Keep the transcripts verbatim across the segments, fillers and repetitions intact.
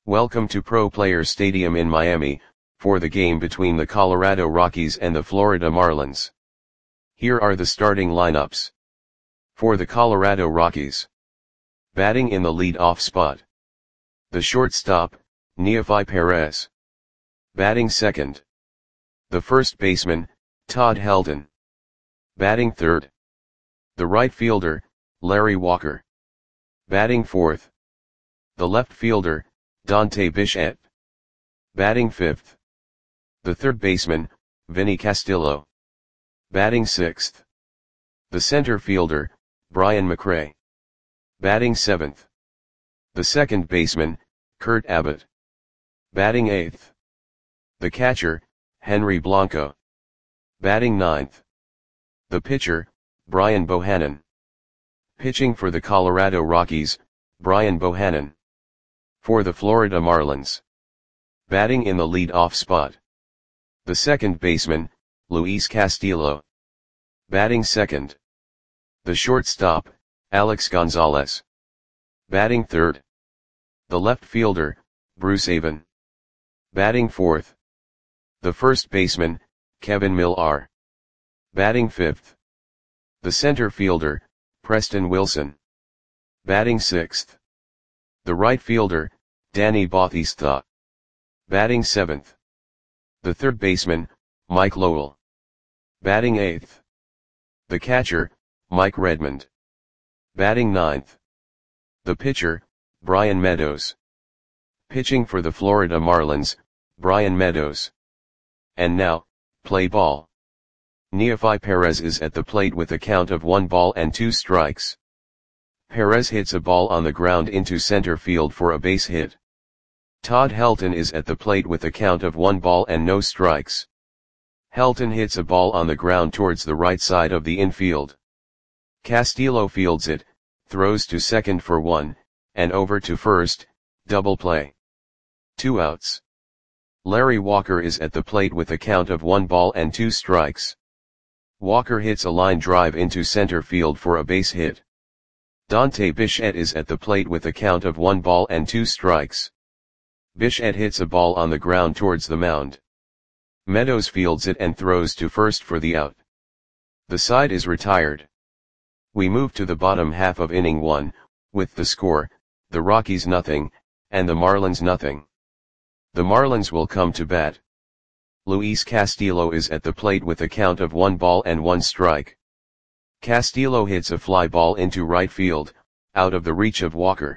Welcome to Pro Players Stadium in Miami, for the game between the Colorado Rockies and the Florida Marlins. Here are the starting lineups. For the Colorado Rockies. Batting in the lead-off spot. The shortstop, Neofi Perez. Batting second. The first baseman, Todd Helton. Batting third. The right fielder, Larry Walker. Batting fourth. The left fielder, Dante Bichette. Batting fifth. The third baseman, Vinny Castillo. Batting sixth. The center fielder, Brian McRae. Batting seventh. The second baseman, Kurt Abbott. Batting eighth. The catcher, Henry Blanco. Batting ninth. The pitcher, Brian Bohannon. Pitching for the Colorado Rockies, Brian Bohannon. For the Florida Marlins. Batting in the lead-off spot. The second baseman, Luis Castillo. Batting second. The shortstop, Alex Gonzalez. Batting third. The left fielder, Bruce Avon. Batting fourth. The first baseman, Kevin Millar. Batting fifth. The center fielder, Preston Wilson. Batting sixth. The right fielder, Danny Bautista. Batting seventh. The third baseman, Mike Lowell. Batting eighth. The catcher, Mike Redmond. Batting ninth. The pitcher, Brian Meadows. Pitching for the Florida Marlins, Brian Meadows. And now, play ball. Neofi Perez is at the plate with a count of one ball and two strikes. Perez hits a ball on the ground into center field for a base hit. Todd Helton is at the plate with a count of one ball and no strikes. Helton hits a ball on the ground towards the right side of the infield. Castillo fields it, throws to second for one, and over to first, double play. Two outs. Larry Walker is at the plate with a count of one ball and two strikes. Walker hits a line drive into center field for a base hit. Dante Bichette is at the plate with a count of one ball and two strikes. Bichette hits a ball on the ground towards the mound. Meadows fields it and throws to first for the out. The side is retired. We move to the bottom half of inning one, with the score, the Rockies nothing, and the Marlins nothing. The Marlins will come to bat. Luis Castillo is at the plate with a count of one ball and one strike. Castillo hits a fly ball into right field, out of the reach of Walker.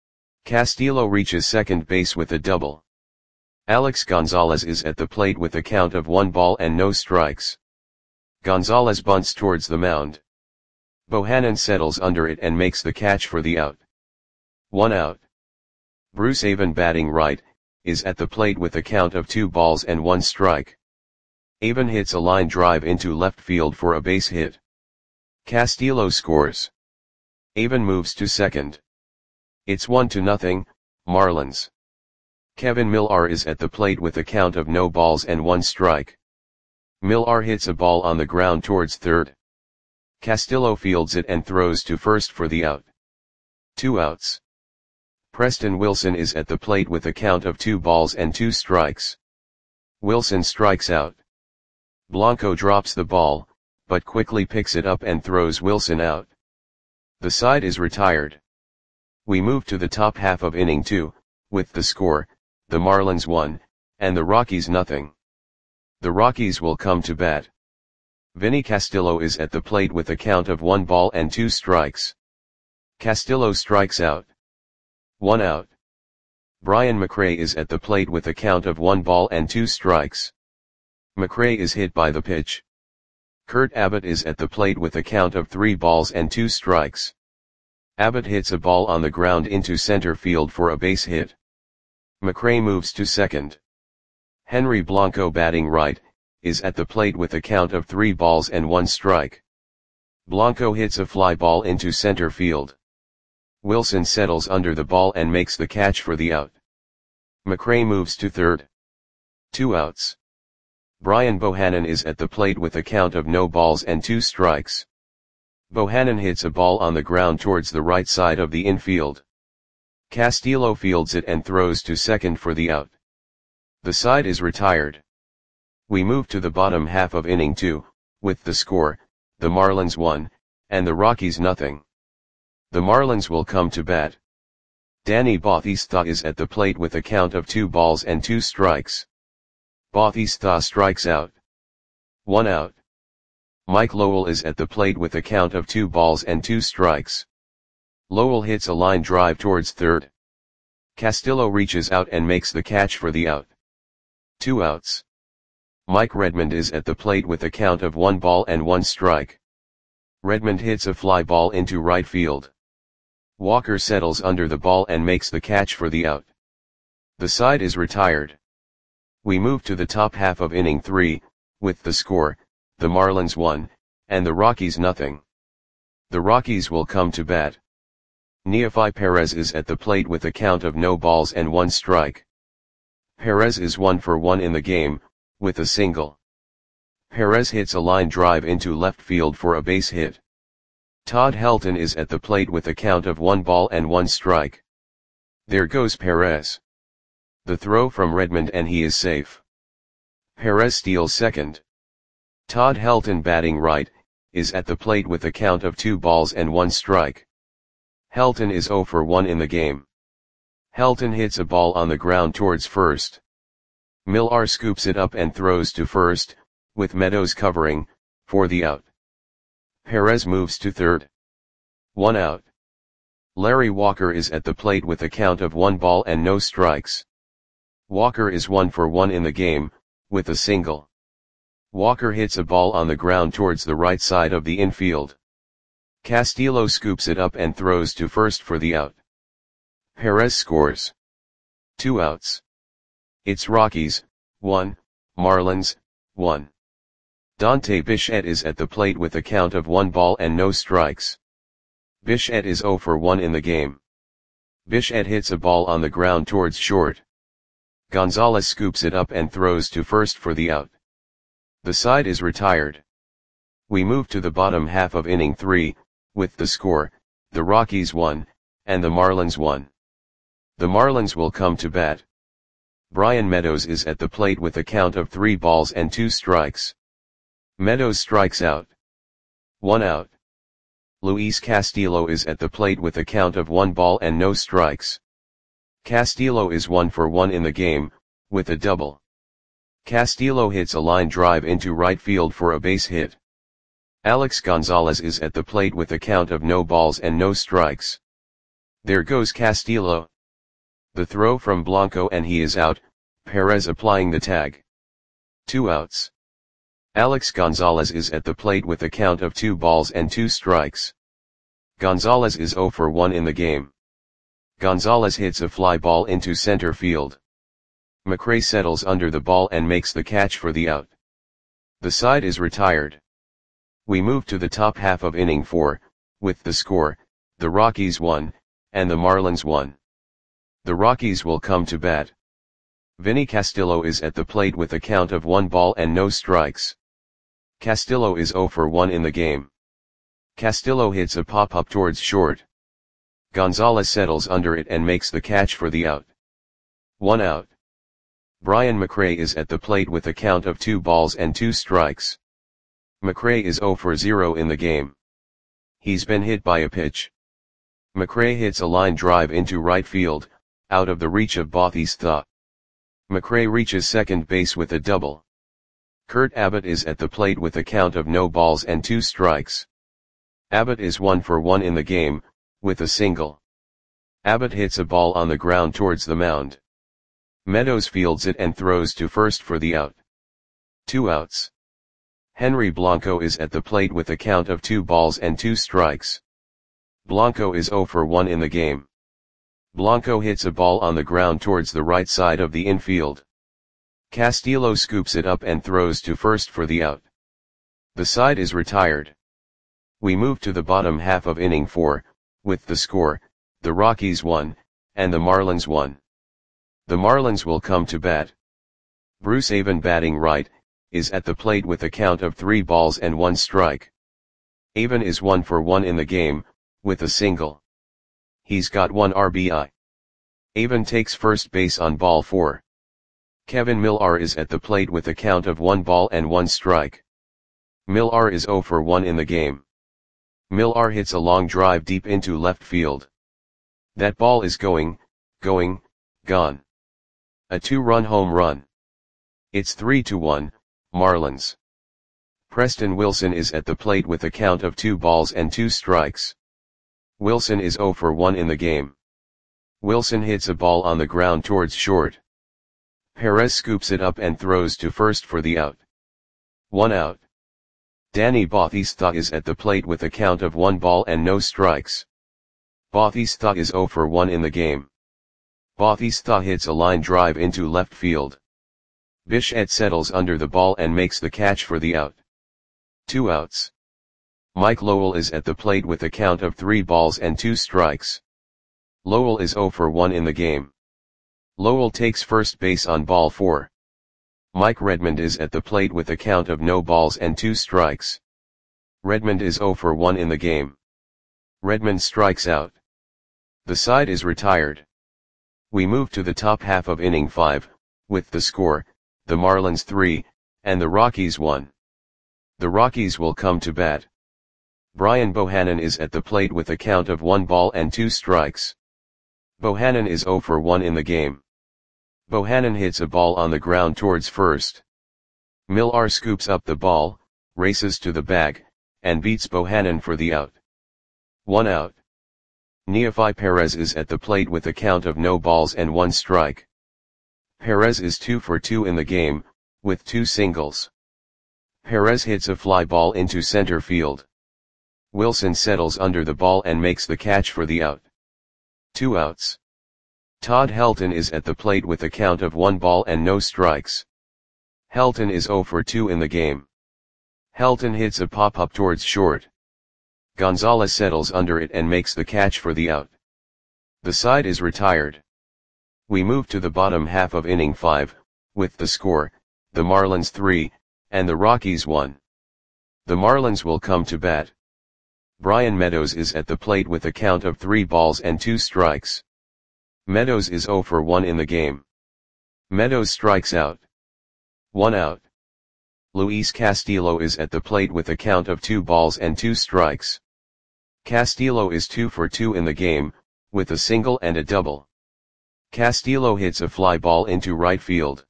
Castillo reaches second base with a double. Alex Gonzalez is at the plate with a count of one ball and no strikes. Gonzalez bunts towards the mound. Bohannon settles under it and makes the catch for the out. One out. Bruce Avon, batting right, is at the plate with a count of two balls and one strike. Avon hits a line drive into left field for a base hit. Castillo scores. Avon moves to second. It's one to nothing, Marlins. Kevin Millar is at the plate with a count of no balls and one strike. Millar hits a ball on the ground towards third. Castillo fields it and throws to first for the out. Two outs. Preston Wilson is at the plate with a count of two balls and two strikes. Wilson strikes out. Blanco drops the ball, but quickly picks it up and throws Wilson out. The side is retired. We move to the top half of inning two, with the score, the Marlins one, and the Rockies nothing. The Rockies will come to bat. Vinny Castillo is at the plate with a count of one ball and two strikes. Castillo strikes out. One out. Brian McRae is at the plate with a count of one ball and two strikes. McRae is hit by the pitch. Kurt Abbott is at the plate with a count of three balls and two strikes. Abbott hits a ball on the ground into center field for a base hit. McRae moves to second. Henry Blanco, batting right, is at the plate with a count of three balls and one strike. Blanco hits a fly ball into center field. Wilson settles under the ball and makes the catch for the out. McRae moves to third. Two outs. Brian Bohannon is at the plate with a count of no balls and two strikes. Bohannon hits a ball on the ground towards the right side of the infield. Castillo fields it and throws to second for the out. The side is retired. We move to the bottom half of inning two, with the score, the Marlins one, and the Rockies nothing. The Marlins will come to bat. Danny Bautista is at the plate with a count of two balls and two strikes. Bautista strikes out. One out. Mike Lowell is at the plate with a count of two balls and two strikes. Lowell hits a line drive towards third. Castillo reaches out and makes the catch for the out. Two outs. Mike Redmond is at the plate with a count of one ball and one strike. Redmond hits a fly ball into right field. Walker settles under the ball and makes the catch for the out. The side is retired. We move to the top half of inning three, with the score, the Marlins one, and the Rockies nothing. The Rockies will come to bat. Neofi Perez is at the plate with a count of no balls and one strike. Perez is one for one in the game, with a single. Perez hits a line drive into left field for a base hit. Todd Helton is at the plate with a count of one ball and one strike. There goes Perez. The throw from Redmond and he is safe. Perez steals second. Todd Helton, batting right, is at the plate with a count of two balls and one strike. Helton is zero for one in the game. Helton hits a ball on the ground towards first. Millar scoops it up and throws to first, with Meadows covering, for the out. Perez moves to third. One out. Larry Walker is at the plate with a count of one ball and no strikes. Walker is one for one in the game, with a single. Walker hits a ball on the ground towards the right side of the infield. Castillo scoops it up and throws to first for the out. Perez scores. Two outs. It's Rockies, one, Marlins, one. Dante Bichette is at the plate with a count of one ball and no strikes. Bichette is zero for one in the game. Bichette hits a ball on the ground towards short. Gonzalez scoops it up and throws to first for the out. The side is retired. We move to the bottom half of inning three, with the score, the Rockies one, and the Marlins one. The Marlins will come to bat. Brian Meadows is at the plate with a count of three balls and two strikes. Meadows strikes out. One out. Luis Castillo is at the plate with a count of one ball and no strikes. Castillo is one for one in the game, with a double. Castillo hits a line drive into right field for a base hit. Alex Gonzalez is at the plate with a count of no balls and no strikes. There goes Castillo. The throw from Blanco and he is out, Perez applying the tag. Two outs. Alex Gonzalez is at the plate with a count of two balls and two strikes. Gonzalez is zero for one in the game. Gonzalez hits a fly ball into center field. McRae settles under the ball and makes the catch for the out. The side is retired. We move to the top half of inning four, with the score, the Rockies one, and the Marlins one. The Rockies will come to bat. Vinny Castillo is at the plate with a count of one ball and no strikes. Castillo is zero for one in the game. Castillo hits a pop-up towards short. Gonzalez settles under it and makes the catch for the out. One out. Brian McRae is at the plate with a count of two balls and two strikes. McRae is zero for zero in the game. He's been hit by a pitch. McRae hits a line drive into right field, out of the reach of Bautista. McRae reaches second base with a double. Kurt Abbott is at the plate with a count of no balls and two strikes. Abbott is one for one in the game, with a single. Abbott hits a ball on the ground towards the mound. Meadows fields it and throws to first for the out. Two outs. Henry Blanco is at the plate with a count of two balls and two strikes. Blanco is zero for one in the game. Blanco hits a ball on the ground towards the right side of the infield. Castillo scoops it up and throws to first for the out. The side is retired. We move to the bottom half of inning four, with the score, the Rockies one, and the Marlins one. The Marlins will come to bat. Bruce Avon, batting right, is at the plate with a count of three balls and one strike. Avon is one for one in the game, with a single. He's got one R B I. Avon takes first base on ball four. Kevin Millar is at the plate with a count of one ball and one strike. Millar is zero for one in the game. Millar hits a long drive deep into left field. That ball is going, going, gone. A two-run home run. It's three to one, Marlins. Preston Wilson is at the plate with a count of two balls and two strikes. Wilson is zero for one in the game. Wilson hits a ball on the ground towards short. Perez scoops it up and throws to first for the out. One out. Danny Bautista is at the plate with a count of one ball and no strikes. Bautista is zero for one in the game. Bautista hits a line drive into left field. Bichette settles under the ball and makes the catch for the out. Two outs. Mike Lowell is at the plate with a count of three balls and two strikes. Lowell is zero for one in the game. Lowell takes first base on ball four. Mike Redmond is at the plate with a count of no balls and two strikes. Redmond is zero for one in the game. Redmond strikes out. The side is retired. We move to the top half of inning five, with the score, the Marlins three, and the Rockies one. The Rockies will come to bat. Brian Bohannon is at the plate with a count of one ball and two strikes. Bohannon is zero for one in the game. Bohannon hits a ball on the ground towards first. Millar scoops up the ball, races to the bag, and beats Bohannon for the out. One out. Neofi Perez is at the plate with a count of no balls and one strike. Perez is two for two in the game, with two singles. Perez hits a fly ball into center field. Wilson settles under the ball and makes the catch for the out. Two outs. Todd Helton is at the plate with a count of one ball and no strikes. Helton is zero for two in the game. Helton hits a pop-up towards short. Gonzalez settles under it and makes the catch for the out. The side is retired. We move to the bottom half of inning five, with the score, the Marlins three, and the Rockies one. The Marlins will come to bat. Brian Meadows is at the plate with a count of three balls and two strikes. Meadows is zero for one in the game. Meadows strikes out. One out. Luis Castillo is at the plate with a count of two balls and two strikes. Castillo is two for two in the game, with a single and a double. Castillo hits a fly ball into right field.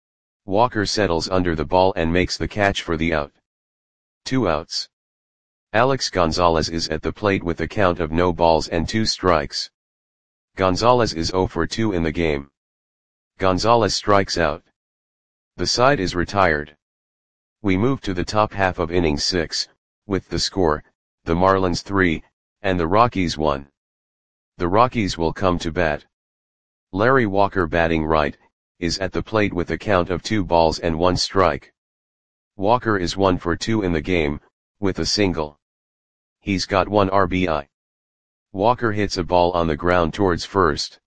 Walker settles under the ball and makes the catch for the out. Two outs. Alex Gonzalez is at the plate with a count of no balls and two strikes. Gonzalez is zero for two in the game. Gonzalez strikes out. The side is retired. We move to the top half of inning six, with the score, the Marlins three, and the Rockies one. The Rockies will come to bat. Larry Walker, batting right, is at the plate with a count of two balls and one strike. Walker is one for two in the game, with a single. He's got one R B I. Walker hits a ball on the ground towards first.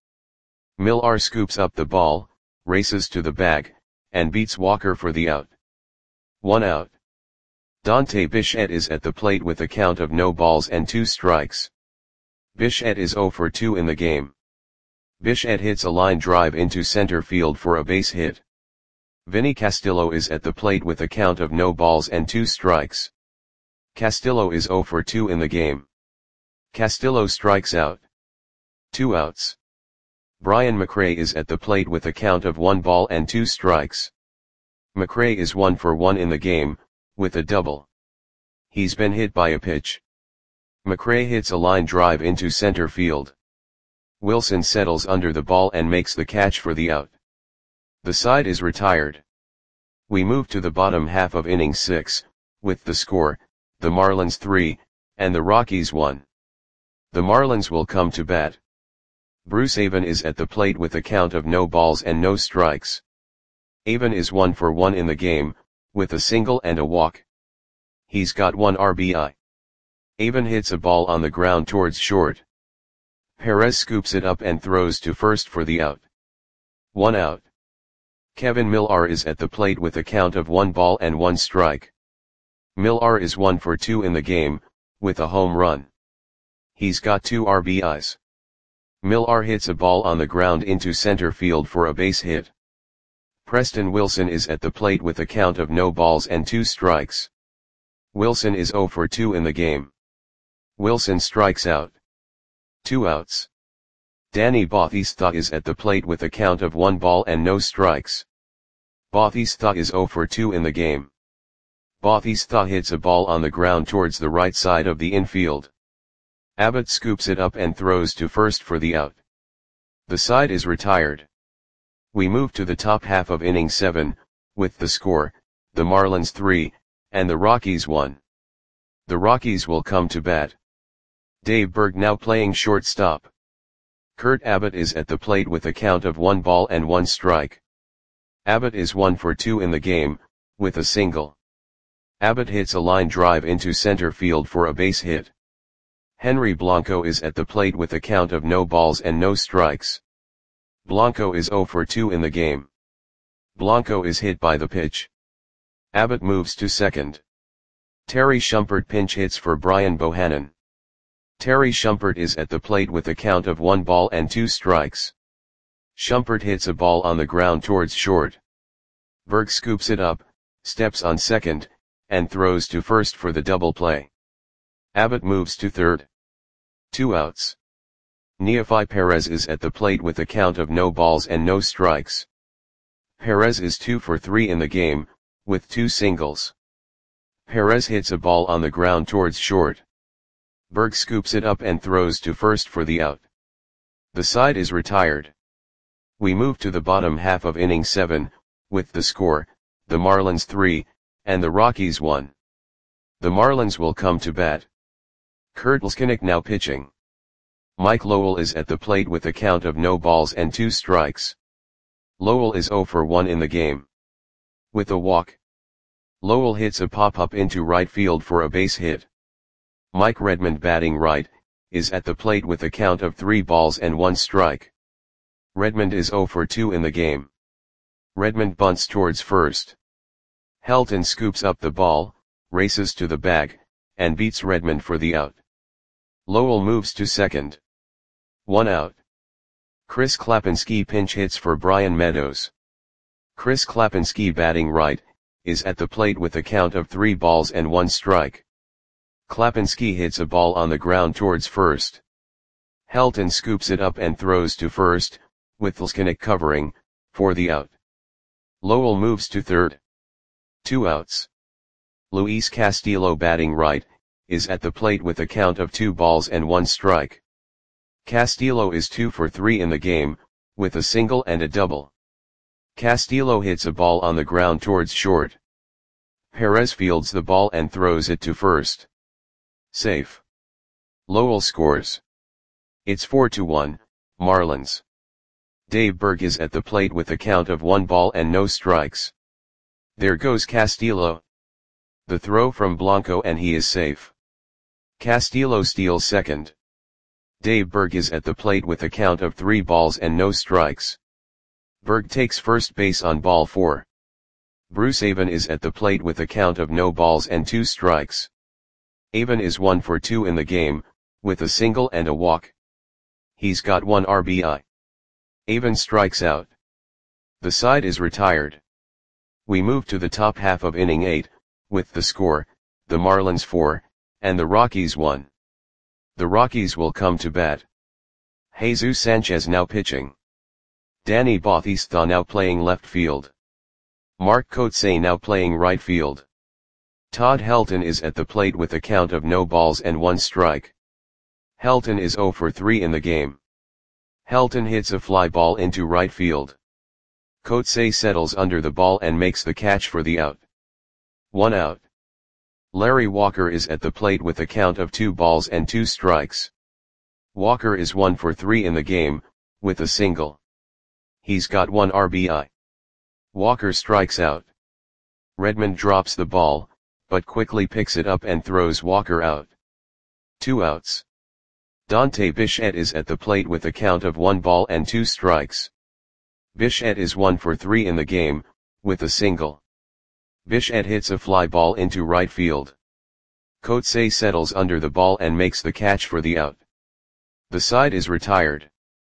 Millar scoops up the ball, races to the bag, and beats Walker for the out. One out. Dante Bichette is at the plate with a count of no balls and two strikes. Bichette is zero for two in the game. Bichette hits a line drive into center field for a base hit. Vinny Castillo is at the plate with a count of no balls and two strikes. Castillo is zero for two in the game. Castillo strikes out. Two outs. Brian McRae is at the plate with a count of one ball and two strikes. McRae is one for one in the game, with a double. He's been hit by a pitch. McRae hits a line drive into center field. Wilson settles under the ball and makes the catch for the out. The side is retired. We move to the bottom half of inning six, with the score, the Marlins three, and the Rockies one. The Marlins will come to bat. Bruce Avon is at the plate with a count of no balls and no strikes. Avon is one for one in the game, with a single and a walk. He's got one R B I. Avon hits a ball on the ground towards short. Perez scoops it up and throws to first for the out. One out. Kevin Millar is at the plate with a count of one ball and one strike. Millar is one for two in the game, with a home run. He's got two R B Is. Millar hits a ball on the ground into center field for a base hit. Preston Wilson is at the plate with a count of no balls and two strikes. Wilson is zero for two in the game. Wilson strikes out. Two outs. Danny Bautista is at the plate with a count of one ball and no strikes. Bautista is zero for two in the game. Bautista hits a ball on the ground towards the right side of the infield. Abbott scoops it up and throws to first for the out. The side is retired. We move to the top half of inning seven, with the score, the Marlins three, and the Rockies one. The Rockies will come to bat. Dave Berg now playing shortstop. Kurt Abbott is at the plate with a count of one ball and one strike. Abbott is one for two in the game, with a single. Abbott hits a line drive into center field for a base hit. Henry Blanco is at the plate with a count of no balls and no strikes. Blanco is zero for two in the game. Blanco is hit by the pitch. Abbott moves to second. Terry Shumpert pinch hits for Brian Bohannon. Terry Shumpert is at the plate with a count of one ball and two strikes. Shumpert hits a ball on the ground towards short. Berg scoops it up, steps on second, and throws to first for the double play. Abbott moves to third. Two outs. Neefi Perez is at the plate with a count of no balls and no strikes. Perez is two for three in the game, with two singles. Perez hits a ball on the ground towards short. Berg scoops it up and throws to first for the out. The side is retired. We move to the bottom half of inning seven, with the score, the Marlins three, and the Rockies one. The Marlins will come to bat. Kurt Leskinick now pitching. Mike Lowell is at the plate with a count of no balls and two strikes. Lowell is zero for one in the game. With a walk. Lowell hits a pop-up into right field for a base hit. Mike Redmond batting right, is at the plate with a count of three balls and one strike. Redmond is zero for two in the game. Redmond bunts towards first. Helton scoops up the ball, races to the bag, and beats Redmond for the out. Lowell moves to second. One out. Chris Klapinski pinch hits for Brian Meadows. Chris Klapinski batting right, is at the plate with a count of three balls and one strike. Klapinski hits a ball on the ground towards first. Helton scoops it up and throws to first, with Leskinick covering, for the out. Lowell moves to third. Two outs. Luis Castillo batting right, is at the plate with a count of two balls and one strike. Castillo is two for three in the game, with a single and a double. Castillo hits a ball on the ground towards short. Perez fields the ball and throws it to first. Safe. Lowell scores. It's four to one, Marlins. Dave Berg is at the plate with a count of one ball and no strikes. There goes Castillo. The throw from Blanco and he is safe. Castillo steals second. Dave Berg is at the plate with a count of three balls and no strikes. Berg takes first base on ball four. Bruce Avon is at the plate with a count of no balls and two strikes. Avon is one for two in the game, with a single and a walk. He's got one R B I. Avon strikes out. The side is retired. We move to the top half of inning eight, with the score, the Marlins four, and the Rockies one. The Rockies will come to bat. Jesus Sanchez now pitching. Danny Bautista now playing left field. Mark Kotsay now playing right field. Todd Helton is at the plate with a count of no balls and one strike. Helton is zero for three in the game. Helton hits a fly ball into right field. Kotsay settles under the ball and makes the catch for the out. One out. Larry Walker is at the plate with a count of two balls and two strikes. Walker is one for three in the game, with a single. He's got one R B I. Walker strikes out. Redmond drops the ball, but quickly picks it up and throws Walker out. Two outs. Dante Bichette is at the plate with a count of one ball and two strikes. Bichette is one for three in the game, with a single. Bichette hits a fly ball into right field. Kotsay settles under the ball and makes the catch for the out. The side is retired.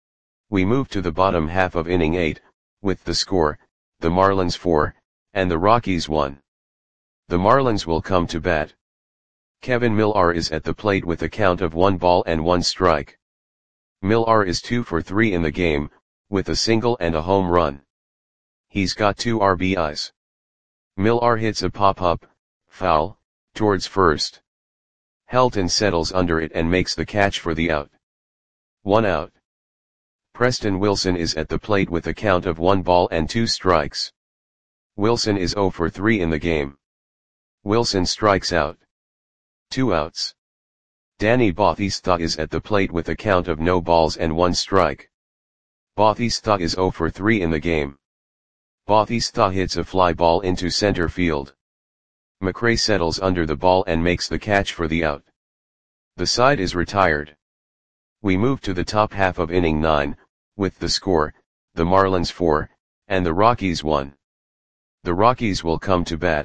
We move to the bottom half of inning eight, with the score, the Marlins four, and the Rockies one. The Marlins will come to bat. Kevin Millar is at the plate with a count of one ball and one strike. Millar is two for three in the game, with a single and a home run. He's got two R B Is. Millar hits a pop-up, foul, towards first. Helton settles under it and makes the catch for the out. One out. Preston Wilson is at the plate with a count of one ball and two strikes. Wilson is zero for three in the game. Wilson strikes out. Two outs. Danny Bautista is at the plate with a count of no balls and one strike. Bautista is zero for three in the game. Bautista hits a fly ball into center field. McRae settles under the ball and makes the catch for the out. The side is retired. We move to the top half of inning nine, with the score, the Marlins four, and the Rockies one. The Rockies will come to bat.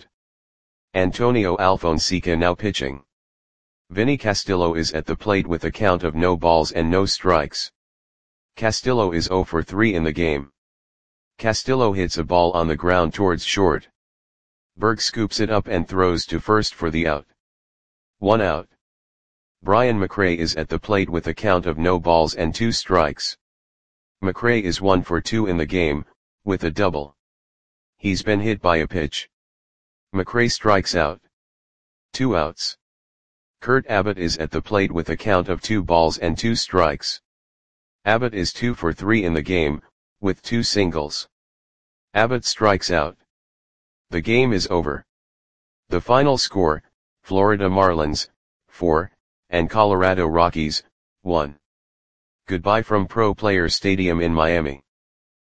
Antonio Alfonseca now pitching. Vinny Castillo is at the plate with a count of no balls and no strikes. Castillo is zero for three in the game. Castillo hits a ball on the ground towards short. Berg scoops it up and throws to first for the out. One out. Brian McRae is at the plate with a count of no balls and two strikes. McRae is one for two in the game, with a double. He's been hit by a pitch. McRae strikes out. Two outs. Kurt Abbott is at the plate with a count of two balls and two strikes. Abbott is two for three in the game, with two singles. Abbott strikes out. The game is over. The final score, Florida Marlins, four, and Colorado Rockies, one. Goodbye from Pro Players Stadium in Miami.